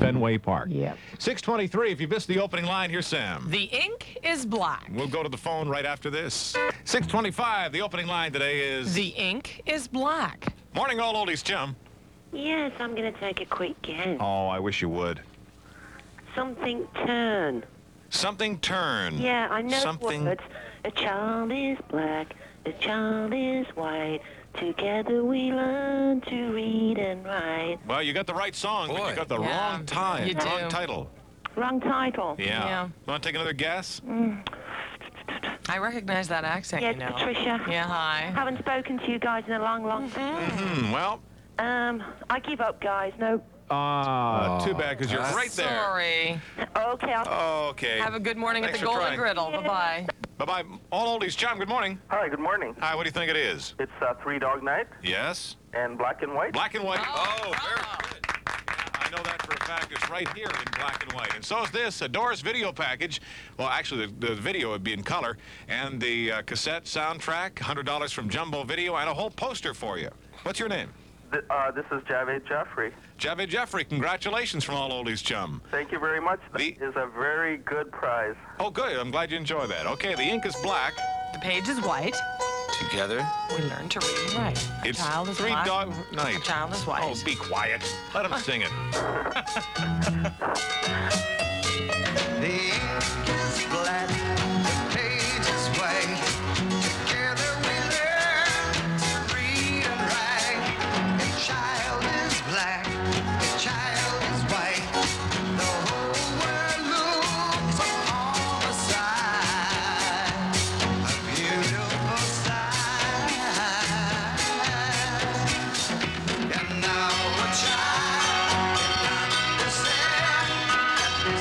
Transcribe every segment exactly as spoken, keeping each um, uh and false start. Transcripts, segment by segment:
Fenway Park. Yep. six twenty-three, if you missed the opening line, here's Sam. The ink is black. We'll go to the phone right after this. six twenty-five, the opening line today is... The ink is black. Morning, all oldies, chum. Yes, I'm going to take a quick guess. Oh, I wish you would. Something turn. Something turn. Yeah, I know Something... words. A child is black, a child is white. Together we learn to read and write. Well, you got the right song, but Boy. you got the Yeah, wrong time, you do. wrong title. Wrong title. Yeah. Yeah. Want to take another guess? I recognize that accent, Yeah, you know. Patricia. Yeah, hi. Haven't spoken to you guys in a long, long time. Hmm, well, Um, I give up, guys. No. uh, too bad, because you're that's- right there. Sorry. Okay, I'll... Okay. Have a good morning Thanks at the for Golden trying. Griddle. Bye-bye. Bye-bye. All oldies, chum, good morning. Hi, good morning. Hi, what do you think it is? It's uh, Three Dog Night Yes? and Black and White. Black and white. Oh, very good. Yeah, I know that for a fact. It's right here in black and white. And so is this, a Doors video package. Well, actually, the, the video would be in color. And the uh, cassette soundtrack, one hundred dollars from Jumbo Video, and a whole poster for you. What's your name? Th- uh, this is Javed Jaffrey. Javed Jeffrey, congratulations from All Oldies Chum. Thank you very much. That The- is a very good prize. Oh, good. I'm glad you enjoy that. Okay, the ink is black. The page is white. Together. We learn to read and write. A It's child is Three black. Dog Night. A child is white. Oh, be quiet. Let him sing it. The ink is black, the page is white. Together we learn to read and write. A child is black, a child is white. The whole world looks upon the side. A beautiful sight. And now a child can understand.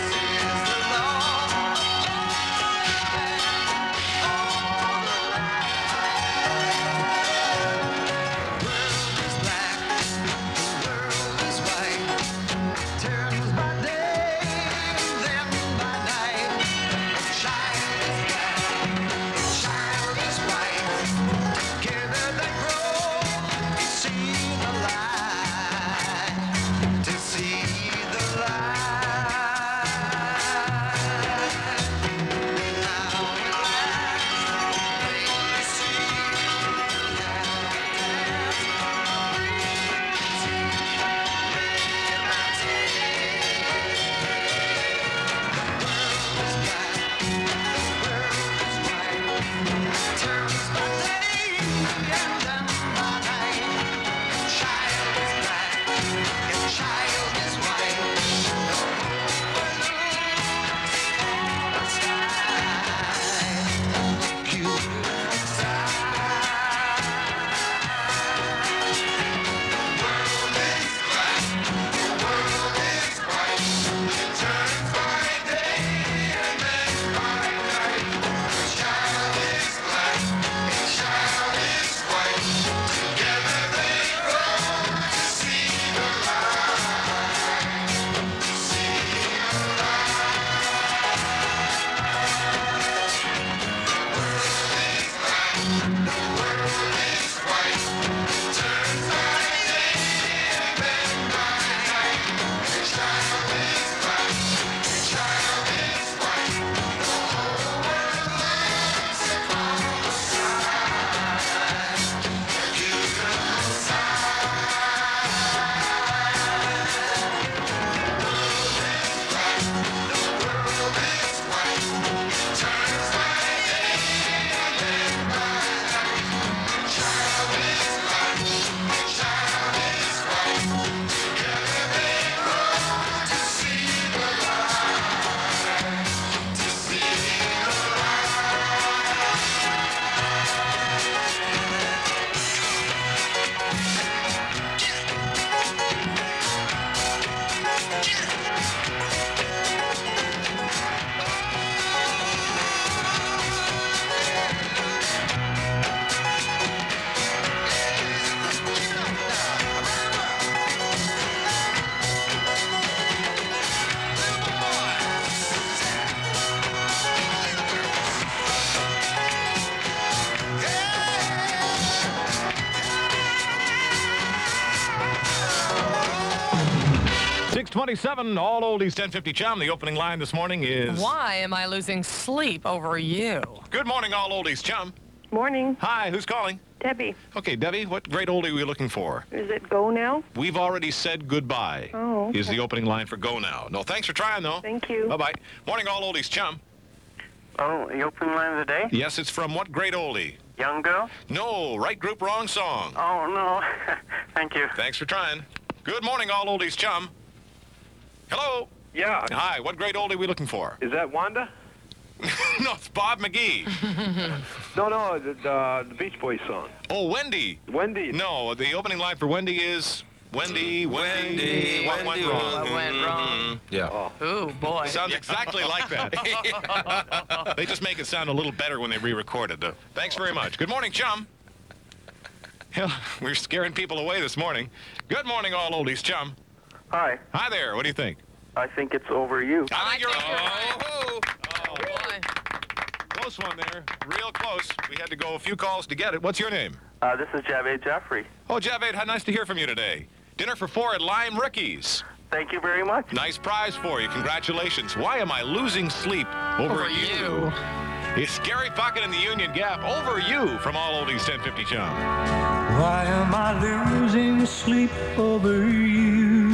six twenty-seven, all oldies ten fifty Chum. The opening line this morning is... Why am I losing sleep over you? Good morning, all oldies Chum. Morning, Hi, who's calling? Debbie. Okay, Debbie, what great oldie are we looking for? Is it go now? We've already said goodbye. Oh, okay. Is the opening line for Go Now. No, thanks for trying, though. Thank you. Bye-bye. Morning, all oldies Chum. Oh, the opening line of the day? Yes, it's from what great oldie? Young girl? No, right group, wrong song. Oh, no. Thank you. Thanks for trying. Good morning, all oldies Chum. Hello. Yeah. Hi, what great oldie are we looking for? Is that Wanda? No, it's Bob McGee. No, no, the, the, the Beach Boys song. Oh, Wendy. Wendy. No, the opening line for Wendy is Wendy, Wendy, what went wrong? What went wrong? Yeah. Ooh, boy. Sounds exactly like that. They just make it sound a little better when they re-record it, though. Thanks very much. Good morning, Chum. Hell, we're scaring people away this morning. Good morning, all oldies, Chum. Hi. Hi there. What do you think? I think it's over you. I think you're think you're right. right. Oh, Oh, boy. close one there. Real close. We had to go a few calls to get it. What's your name? Uh, this is Javed Jeffrey. Oh, Javed, how nice to hear from you today. Dinner for four at Lime Ricky's. Thank you very much. Nice prize for you. Congratulations. Why am I losing sleep over, Over you. It's Gary Puckett in the Union Gap. Over you from all oldies ten fifty Chum. Why am I losing sleep over you?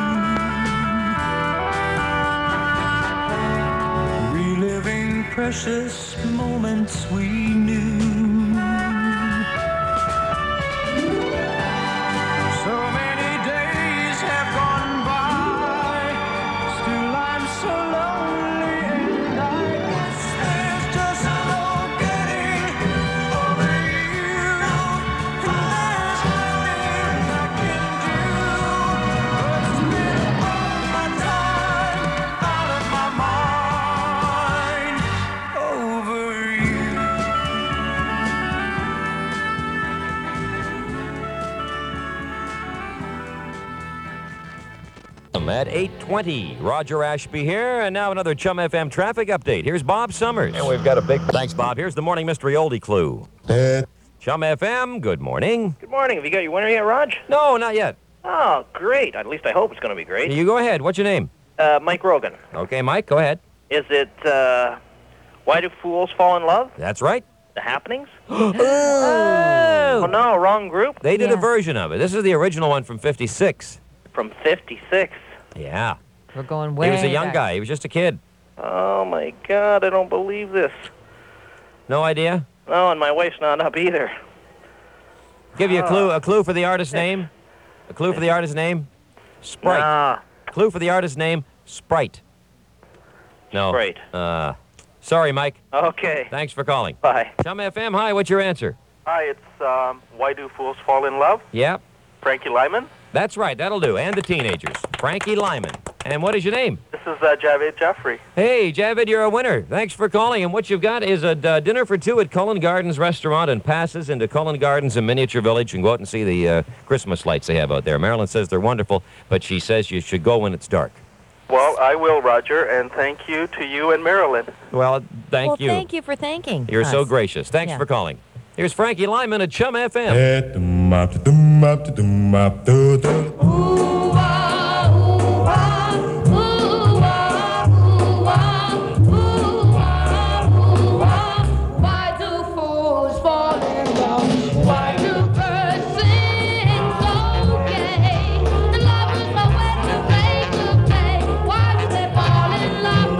Reliving precious moments we knew. So many days have gone by, still I'm so lonely, and I guess there's just no getting over you. There's nothing I can do but spend all my time out of my mind over you. At eight twenty, Roger Ashby here, and now another Chum F M traffic update. Here's Bob Summers. And we've got a big... Thanks, Bob. Here's the Morning Mystery Oldie Clue. Chum F M, good morning. Good morning. Have you got your winner yet, Raj? No, not yet. Oh, great. At least I hope it's going to be great. You go ahead. What's your name? Uh, Mike Rogan. Okay, Mike, go ahead. Is it, uh, Why Do Fools Fall in Love? That's right. The Happenings? Oh! Oh, no, wrong group. They did a Yeah. version of it. This is the original one from fifty-six. From fifty-six. Yeah. We're going way He was a young back. guy. He was just a kid. Oh, my God, I don't believe this. No idea? No, and my wife's not up either. Give you a clue. A clue for the artist's name? A clue for the artist's name? Sprite. Nah. Clue for the artist's name? Sprite. No. Sprite. Uh, sorry, Mike. Okay. Thanks for calling. Bye. Chum F M, hi, what's your answer? Hi, it's um, Why Do Fools Fall in Love? Yep, Frankie Lyman. that's right, that'll do. And the teenagers. Frankie Lyman. And what is your name? This is uh, Javed Jeffrey. Hey, Javed, you're a winner. Thanks for calling. And what you've got is a uh, dinner for two at Cullen Gardens Restaurant and passes into Cullen Gardens in Miniature Village and go out and see the uh, Christmas lights they have out there. Marilyn says they're wonderful, but she says you should go when it's dark. Well, I will, Roger, and thank you to you and Marilyn. Well, thank well, you. thank you for thanking You're so us. gracious. Thanks Yeah. for calling. Here's Frankie Lyman at Chum F M. Why do fools fall in love? Why do birds sing so gay? And lovers know when to play to play. Why do they fall in love?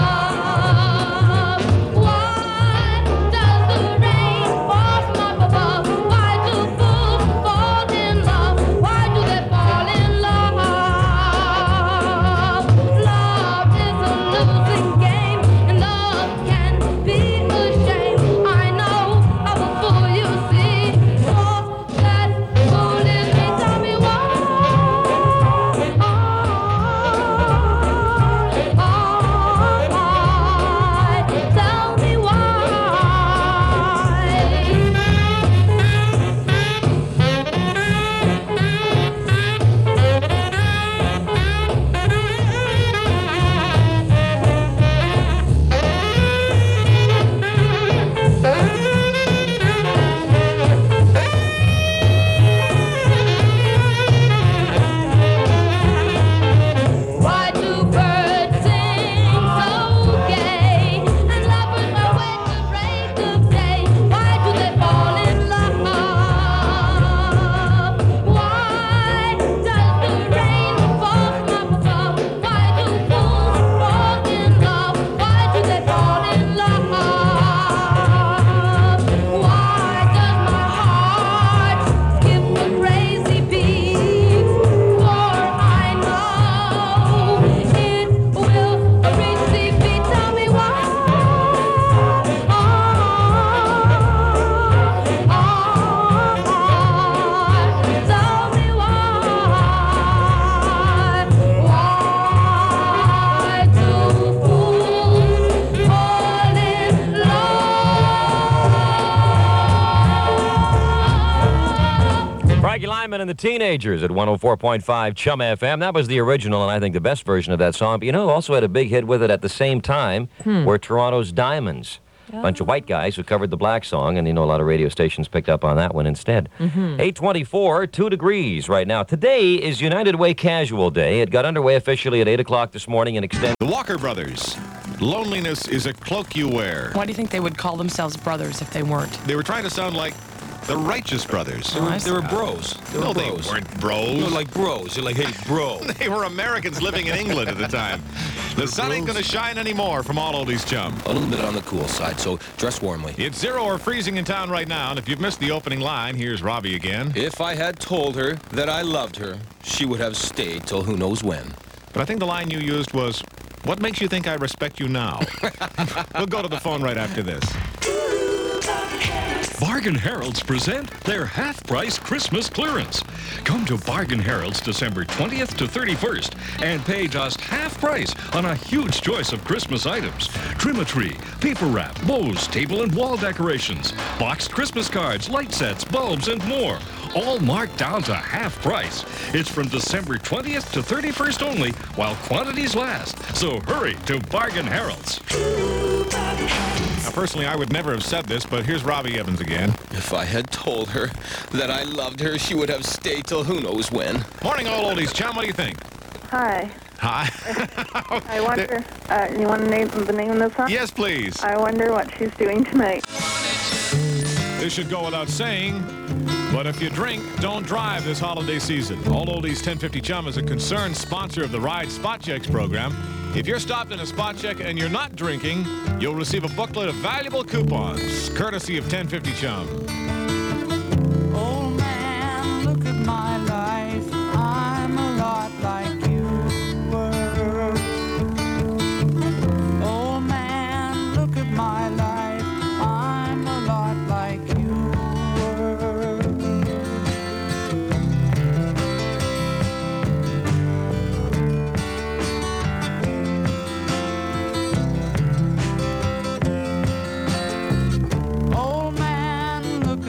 Why does the rain fall from up above? Why do fools fall in love? Why do they fall in and the Teenagers at one oh four point five Chum F M. That was the original, and I think the best version of that song. But you know, who also had a big hit with it at the same time were Toronto's Diamonds. A bunch of white guys who covered the black song, and you know a lot of radio stations picked up on that one instead. eight twenty-four, two degrees right now. Today is United Way Casual Day. It got underway officially at eight o'clock this morning and extended. The Walker Brothers. Loneliness is a cloak you wear. Why do you think they would call themselves brothers if they weren't? They were trying to sound like the Righteous Brothers. They were, They were bros. They were No, they bros. weren't bros. They were like bros. You're like, hey, bro. They were Americans living in England at the time. The sun ain't bros. gonna shine anymore from all oldies chum. A little bit on the cool side, so dress warmly. It's zero or freezing in town right now, and if you've missed the opening line, here's Robbie again. If I had told her that I loved her, she would have stayed till who knows when. But I think the line you used was, what makes you think I respect you now? We'll go to the phone right after this. Bargain Heralds present their half-price Christmas clearance. Come to Bargain Heralds December twentieth to thirty-first and pay just half price on a huge choice of Christmas items. Trim-a-tree, paper wrap, bows, table and wall decorations, boxed Christmas cards, light sets, bulbs, and more. All marked down to half price. It's from December twentieth to thirty-first only while quantities last. So hurry to Bargain Heralds. Now, personally, I would never have said this, but here's Robbie Evans again. If I had told her that I loved her, she would have stayed till who knows when. Morning, all oldies chum. What do you think? Hi. Hi. I wonder, uh, you want to name the name of this song? Yes, please. I wonder what she's doing tonight. This should go without saying, but if you drink, don't drive this holiday season. All Oldies ten fifty Chum is a concerned sponsor of the Ride Spot Checks program. If you're stopped in a spot check and you're not drinking, you'll receive a booklet of valuable coupons, courtesy of ten fifty Chum. Old man, look at my life. I'm a lot like you were. Old man, look at my life. I'm a lot like you were. Old man, look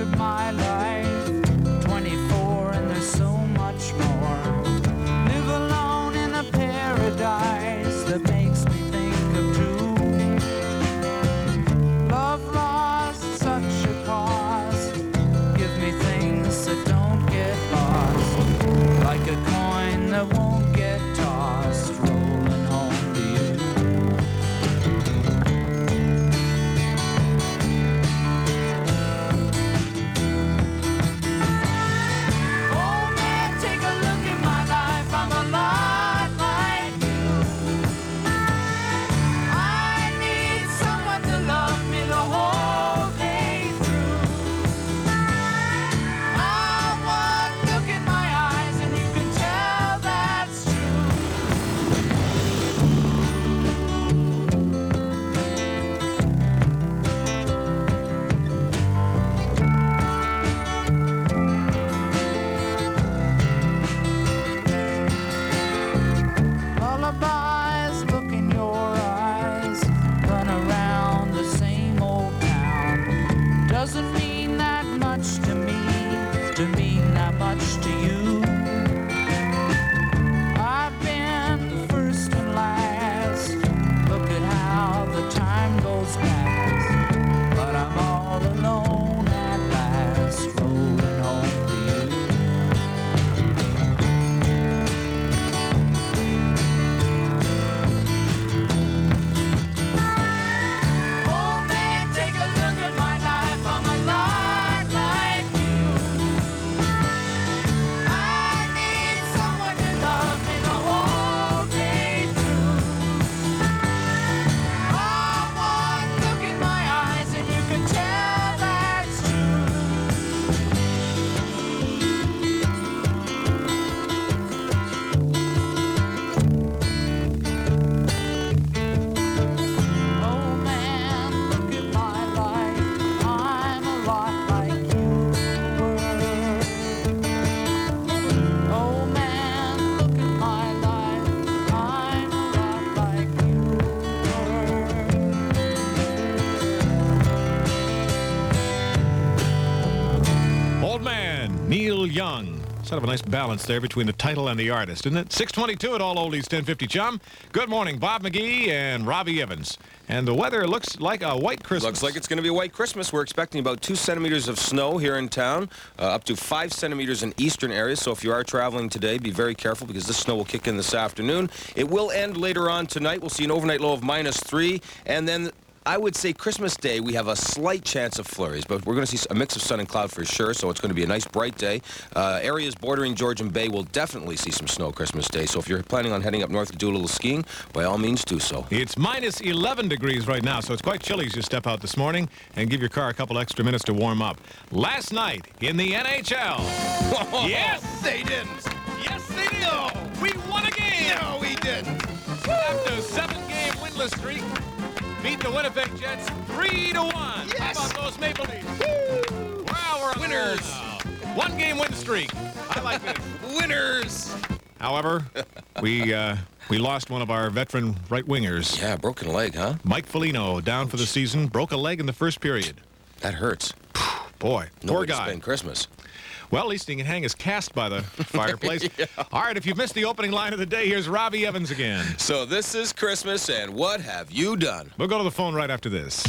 Sort of a nice balance there between the title and the artist, isn't it? six twenty-two at All Oldies ten fifty Chum. Good morning, Bob McGee and Robbie Evans. And the weather looks like a white Christmas. Looks like it's going to be a white Christmas. We're expecting about two centimeters of snow here in town, uh, up to five centimeters in eastern areas. So if you are traveling today, be very careful because this snow will kick in this afternoon. It will end later on tonight. We'll see an overnight low of minus three. And then I would say Christmas Day, we have a slight chance of flurries, but we're going to see a mix of sun and cloud for sure, so it's going to be a nice bright day. Uh, areas bordering Georgian Bay will definitely see some snow Christmas Day, so if you're planning on heading up north to do a little skiing, by all means do so. It's minus eleven degrees right now, so it's quite chilly as you step out this morning and give your car a couple extra minutes to warm up. Last night in the N H L. Yes, they didn't. Yes, they did. No, we won a game. No, we didn't. After a seven-game winless streak, beat the Winnipeg Jets three to one. Yes. How about those Maple Leafs? Woo. Wow, we're on winners. One-game win streak. I like this. Winners. However, we uh, we lost one of our veteran right wingers. Yeah, broken leg, huh? Mike Foligno down for the season. Broke a leg in the first period. That hurts. Boy, no poor guy. Spend Christmas. Well, at least he can hang his cast by the fireplace. Yeah. All right, if you've missed the opening line of the day, here's Robbie Evans again. So this is Christmas, and what have you done? We'll go to the phone right after this.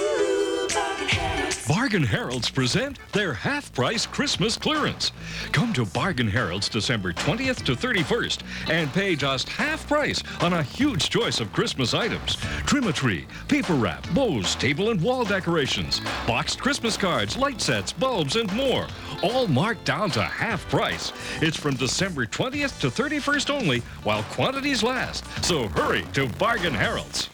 Bargain Heralds present their half-price Christmas clearance. Come to Bargain Heralds December twentieth to thirty-first and pay just half price on a huge choice of Christmas items. Trim-a-tree, paper wrap, bows, table and wall decorations, boxed Christmas cards, light sets, bulbs, and more. All marked down to half price. It's from December twentieth to thirty-first only while quantities last. So hurry to Bargain Heralds.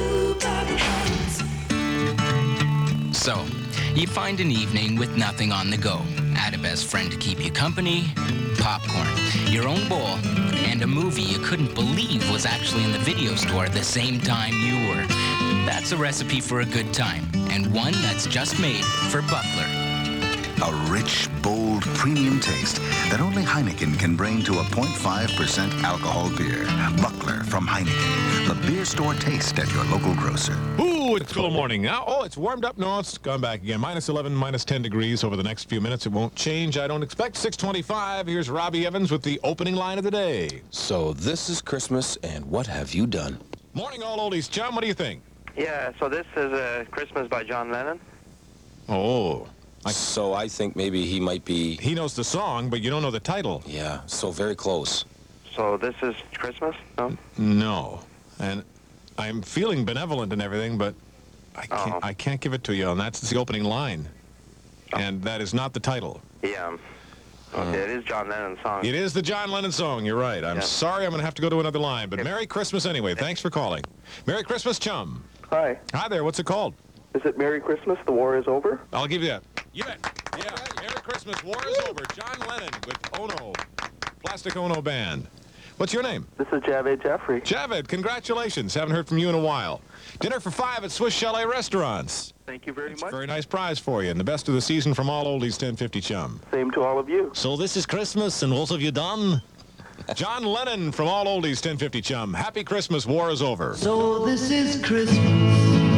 So, you find an evening with nothing on the go. Add a best friend to keep you company, popcorn, your own bowl, and a movie you couldn't believe was actually in the video store at the same time you were. That's a recipe for a good time, and one that's just made for Buckler. A rich, bold, premium taste that only Heineken can bring to a point five percent alcohol beer. Buckler from Heineken, the beer store taste at your local grocer. Ooh, it's cool morning now. Oh, it's warmed up. No, it's gone back again. minus eleven, minus ten degrees over the next few minutes. It won't change, I don't expect. six twenty-five. Here's Robbie Evans with the opening line of the day. So this is Christmas, and what have you done? Morning, All Oldies. Chum, what do you think? Yeah, so this is uh, Christmas by John Lennon. Oh. I, so I think maybe he might be... He knows the song, but you don't know the title. Yeah, so very close. So this is Christmas? No? No. And I'm feeling benevolent and everything, but I can't, oh. I can't give it to you, and that's the opening line. Oh. And that is not the title. Yeah. Okay, uh, it is John Lennon's song. It is the John Lennon song. You're right. I'm yeah. sorry I'm going to have to go to another line, but Merry Christmas anyway. Thanks for calling. Merry Christmas, Chum. Hi. Hi there. What's it called? Is it Merry Christmas, the War is Over? I'll give you that. You bet. Yeah. Merry Christmas, War is Over. John Lennon with Ono. Plastic Ono Band. What's your name? This is Javed Jeffrey. Javed, congratulations. Haven't heard from you in a while. Dinner for five at Swiss Chalet Restaurants. Thank you very That's much. A very nice prize for you, and the best of the season from All Oldies ten fifty Chum. Same to all of you. So this is Christmas, and what have you done? John Lennon from All Oldies ten fifty Chum. Happy Christmas, War is Over. So this is Christmas.